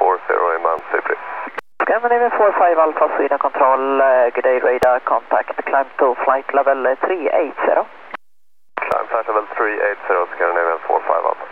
inbound safely. Scandinavian 45 Alpha Sweden Control, good day, radar contact, climb to flight level 380. Climb flight level 380, Scandinavian 45 Alpha.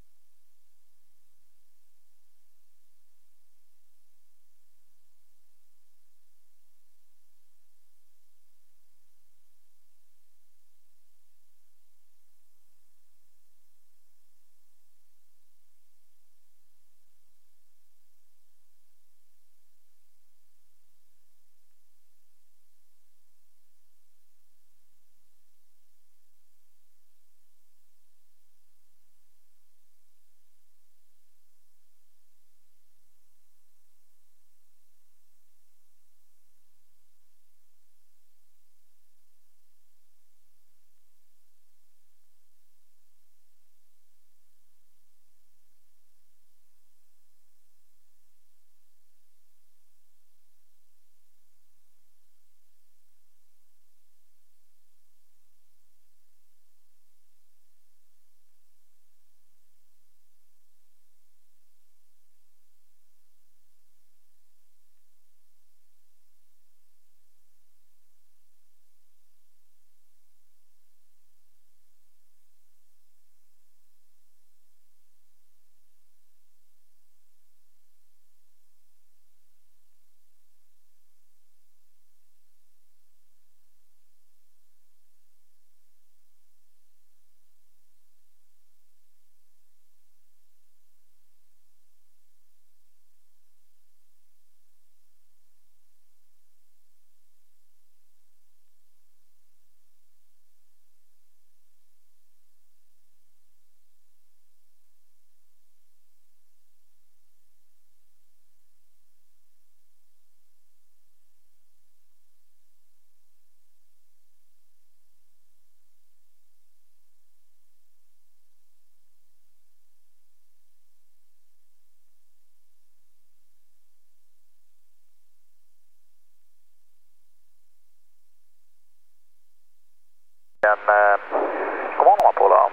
Come on, Apollo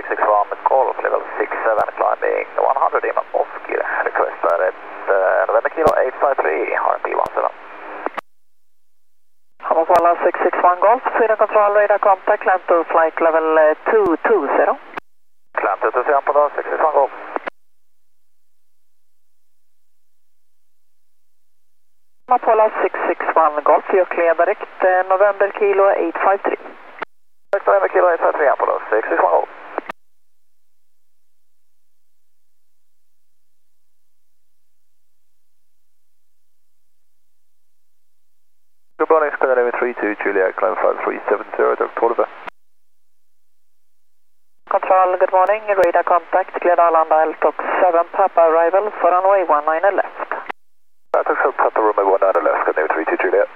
661 Golf level 67 climbing 100 in off-gear. Request at November Kilo 853 RMP 17. Apollo 661 Golf, Sweden Control, radar contact, climb to flight level 220. Climb to Apollo 661 Golf. Apollo 661 Golf, you're clear direct, November Kilo 853. November Kilo 853 Apollo 661 Golf. Good morning, Scandinavian 32 Juliet, climb flight 370, Dr. Oliver. Control, good morning, radar contact, cleared Arlanda, LTOX 7, Papa arrival for runway 19 left. LTOX 7, Papa runway 19 left, Scandinavian 32 Juliet.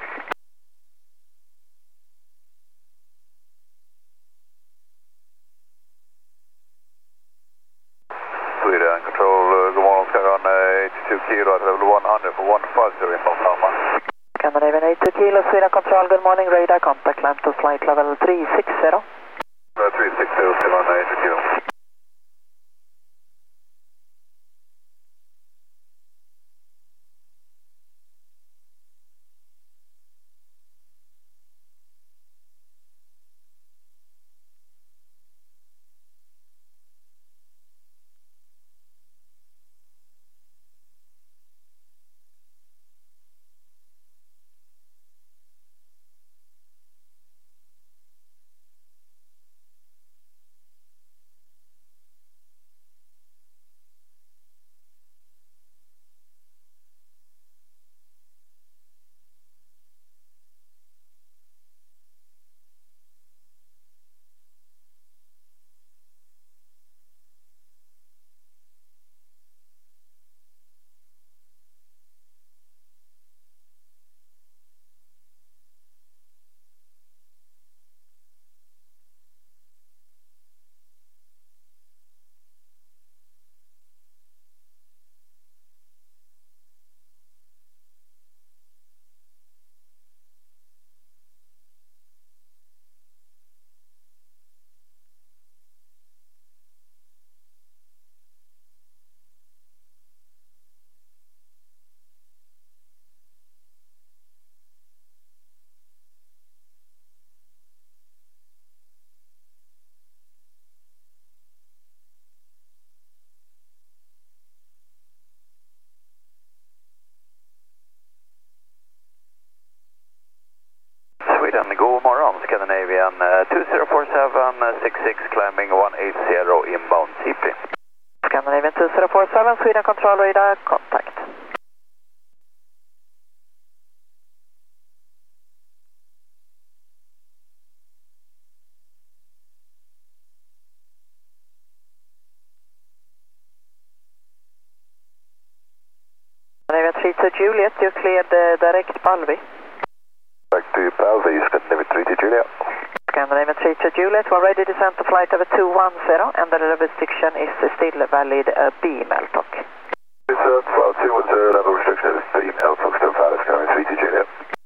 Sweden Control, good morning, Scandinavian 82 Kilo, level 100 for 150 inbound Alpha. Scandinavian 82 Kilo, Sweden Control, good morning, radar contact, climb to flight level 360. 360, Scandinavian 82 Kilo. Scandinavian 2047, 66 climbing 180 inbound CP. Scandinavian 2047, Sweden Control Radar, contact. Scandinavian 32 Juliet, you cleared direct Palvi. Back to Palvi, Scandinavian 32 Juliet. Scandinavian 32 Juliet, we're ready to descend to flight over 210, and the restriction is still valid, B Meltok. It's 12-210, level restriction is B Meltok, still valid, Scandinavian 32 Juliet.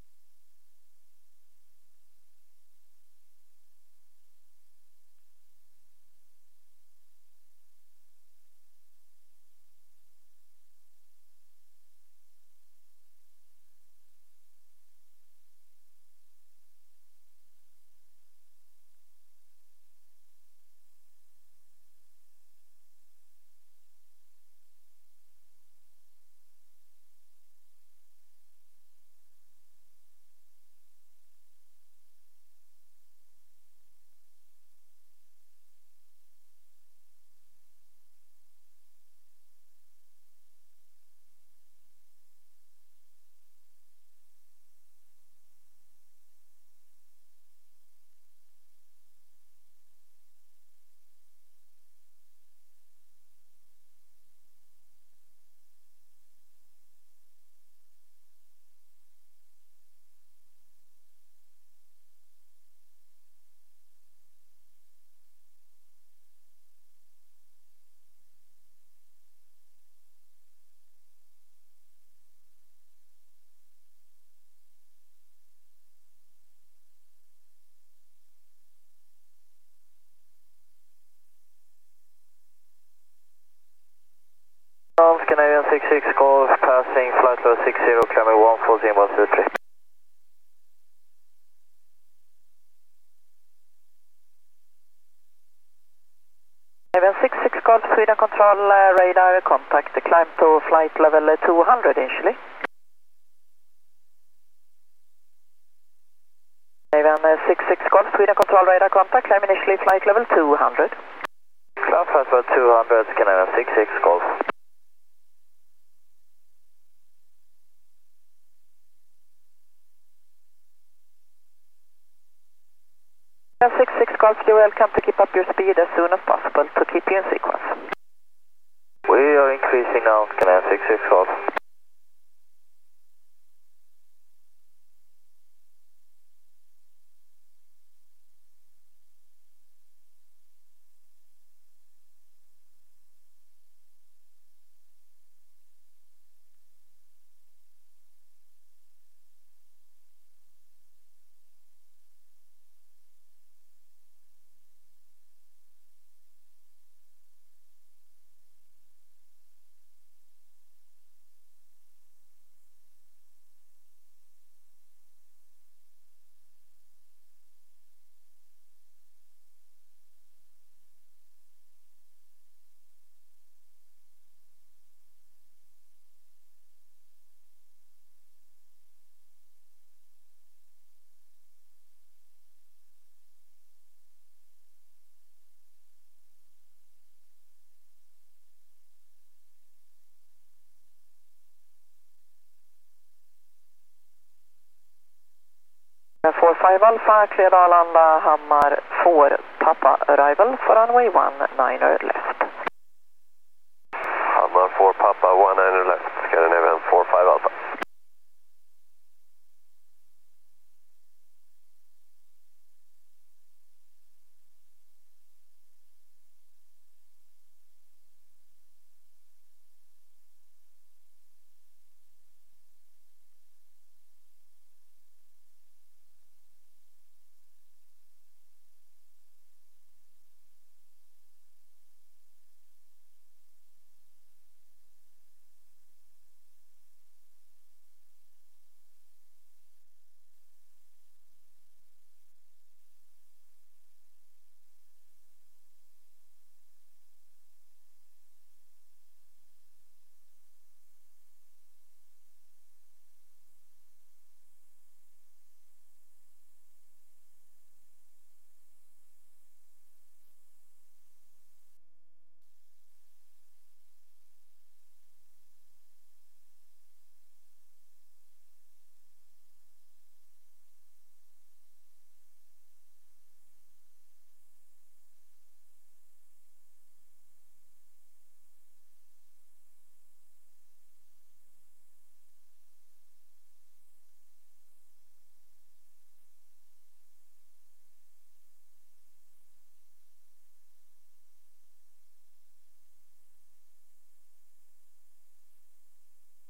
Scandinavian 66 Golf, passing flight level 60, climbing 140 inbound CP. Scandinavian 66 Golf, Sweden Control Radar, contact, climb to flight level 200 initially. Scandinavian 66 Golf, Sweden Control Radar, contact, climb initially flight level 200. Climb flight level 200, Scandinavian 66 Golf. 66 Golf, you're welcome to keep up your speed as soon as possible to keep you in sequence. We are increasing now, Scandinavian 66 Golf. For 5 Alpha, clear Arlanda, Hammar 4, Papa, arrival for runway 19er left. Hammar 4 Papa, 19er left, Scandinavian 45 Alpha.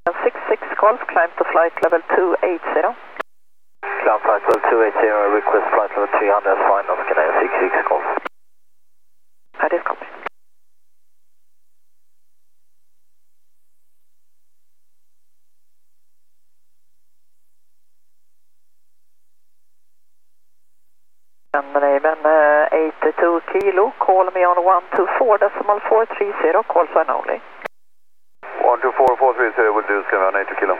66 Golf, climb to flight level 280. Climb flight level 280, request flight level 300 as fine on Scandinavian 66 Golf. That is copy. Scandinavian 82 kilo, call me on 124.430, call sign only. 124.430 will do, Scandinavian 82 kilo.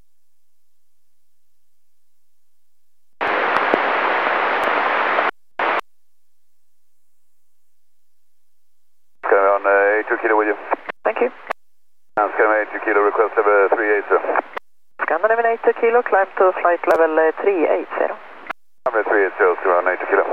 Scandinavian 82 kilo with you. Thank you. And Scandinavian 82 kilo, request level 380. Scandinavian 82 kilo, climb to flight level 380. Level 380, Scandinavian 82 kilo.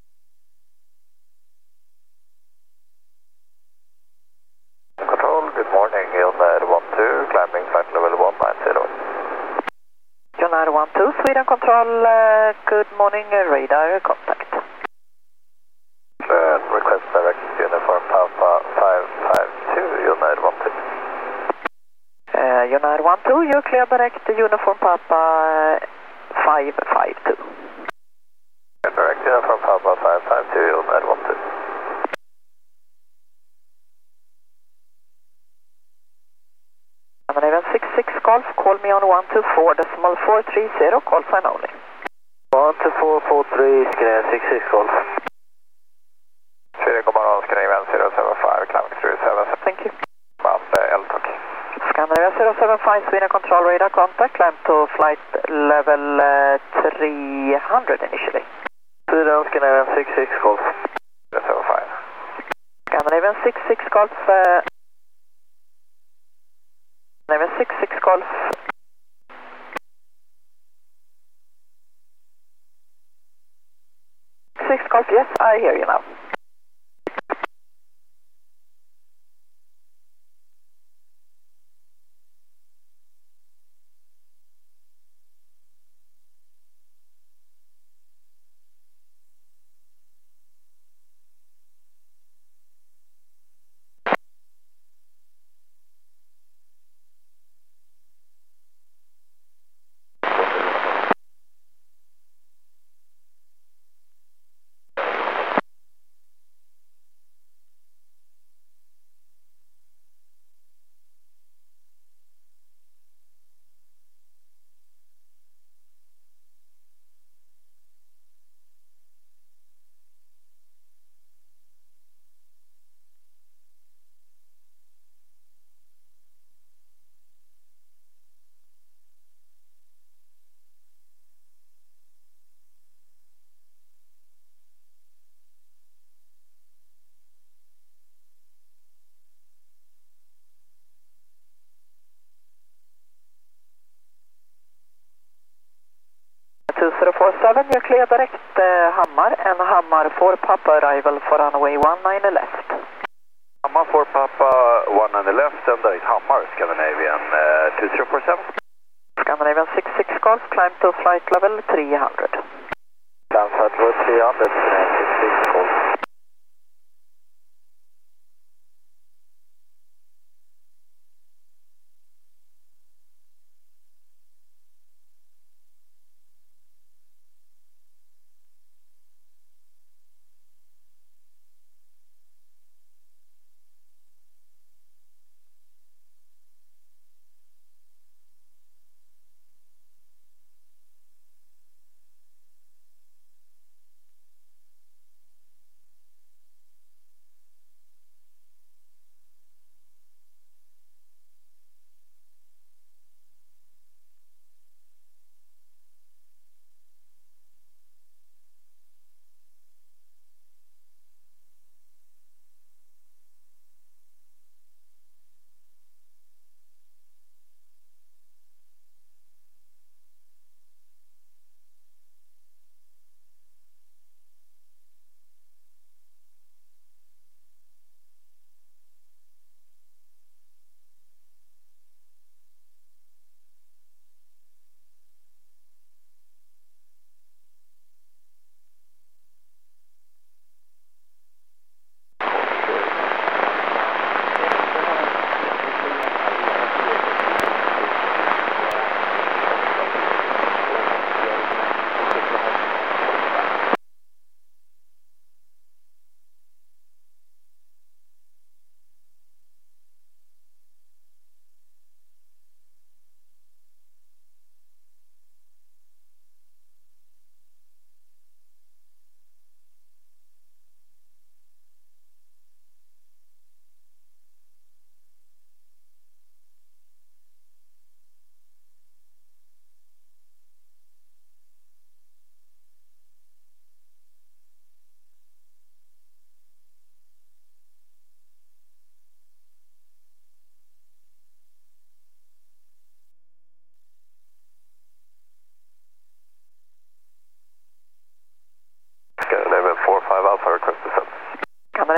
Control, good morning, United 12, climbing flight level 190. United 12, Sweden Control, good morning, radar contact. Request direct uniform Papa 552, United 12. United 12, you're clear direct uniform Papa 552. Direct uniform Papa 552, United 12. Scandinavian 66 Golf, call me on 124.430, call sign only. 124.430, Scandinavian 66 Golf. Sweden Command Scandinavian 075, climbing through 77. Thank you. Command L-Talk. Scandinavian 075, Sweden Control radar contact, climb to flight level 300 initially. Sweden Scandinavian 66 Golf. 075. Scandinavian 66 Golf, Scandinavian 66 Golf. 6 Golf, yes, I hear you now. You're clear direct Hammar and Hammar for Papa arrival for runway 19 left. Hammar for Papa 1 on the left and direct Hammar, Scandinavian 2047. Scandinavian 66 Golf, climb to flight level 300. Climb flight level 300, Scandinavian 66 Golf.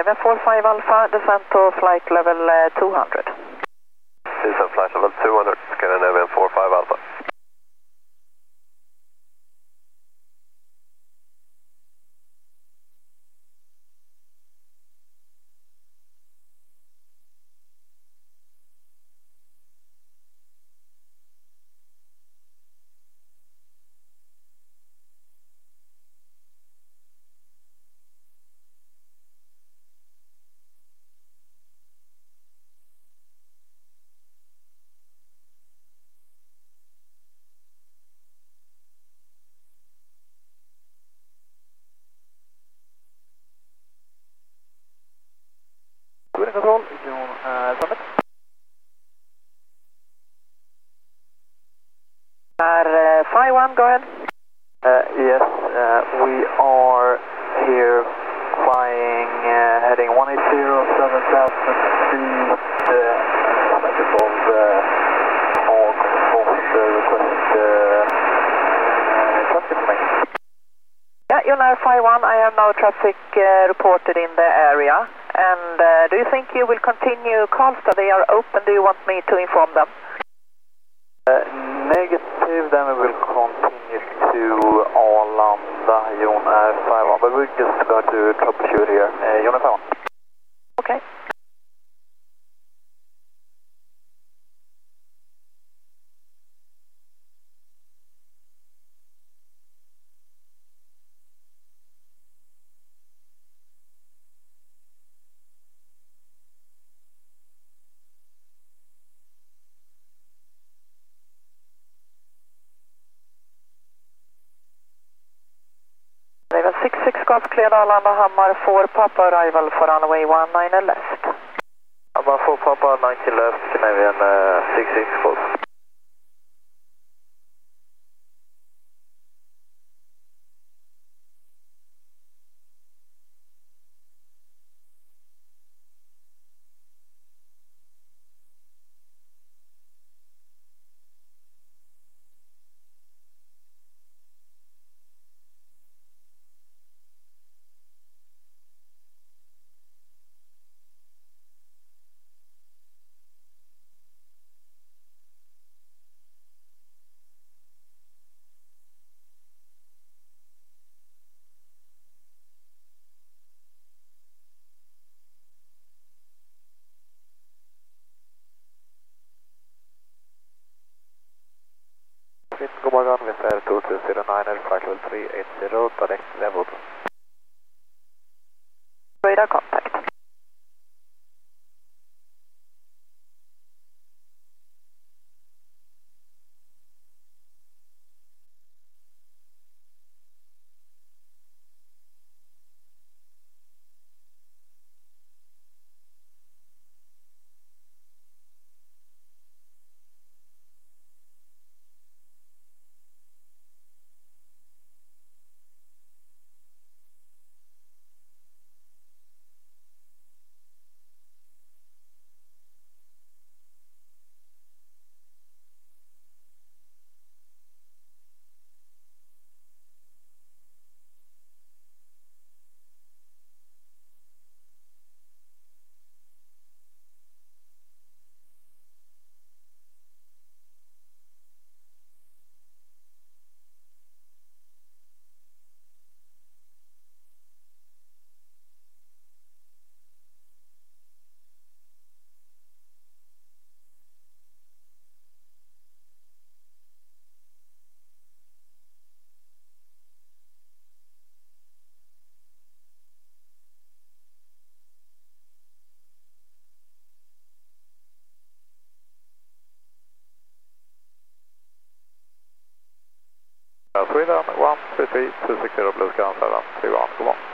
11 45 Alpha, descent to flight level 200. Descent flight level 200, Skyline 11 45 Alpha. Good control, Summit. Phi 1, go ahead. Yes, we are here flying, heading 18077 feet, summit above Hog Foss, request traffic information. Yeah, United Phi 1, I have no traffic reported in the area. And do you think you will continue Karlstad? They are open. Do you want me to inform them? Negative, then we will continue to Arlanda, United Phi 1, but we're just going to troubleshoot here. United Phi 1. Okay. Level 66 Golf cleared Arlanda, Hammar 4 Papa arrival for runway 19 left. Hammar 4 Papa 90 left, Canadian 66 Golf. God morgon, vi är 2209, flight level 380, direct level. Radar contact. Sweden 133 260 Blue Sky 731, come on.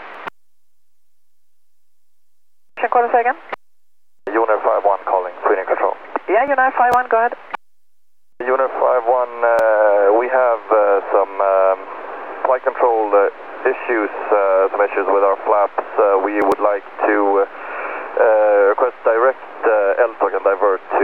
Can call us again? United Phi 1 calling, Sweden control. Yeah, United Phi 1, go ahead. United Phi 1, we have some flight control issues with our flaps. We would like to request direct LTOG and divert to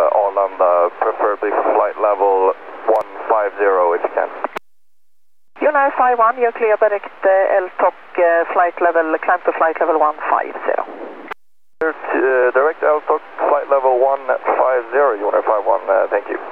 Arlanda, preferably flight level 150 if you can. United Unair 51, you're clear direct LTOC flight level, climb to flight level 150. Direct LTOC flight level 150, Unair 51, thank you.